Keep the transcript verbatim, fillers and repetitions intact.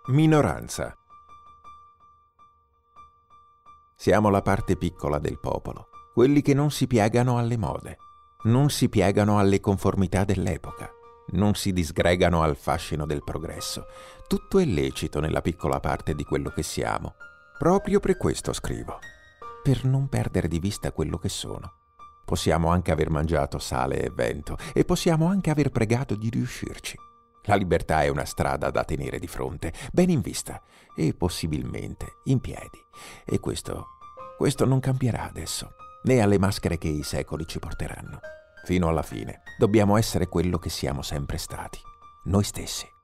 Minoranza. Siamo la parte piccola del popolo, quelli che non si piegano alle mode, non si piegano alle conformità dell'epoca, non si disgregano al fascino del progresso. Tutto è lecito nella piccola parte di quello che siamo. Proprio per questo scrivo, per non perdere di vista quello che sono. Possiamo anche aver mangiato sale e vento e possiamo anche aver pregato di riuscirci. La libertà è una strada da tenere di fronte, ben in vista e possibilmente in piedi. E questo, questo non cambierà adesso, né alle maschere che i secoli ci porteranno. Fino alla fine dobbiamo essere quello che siamo sempre stati, noi stessi.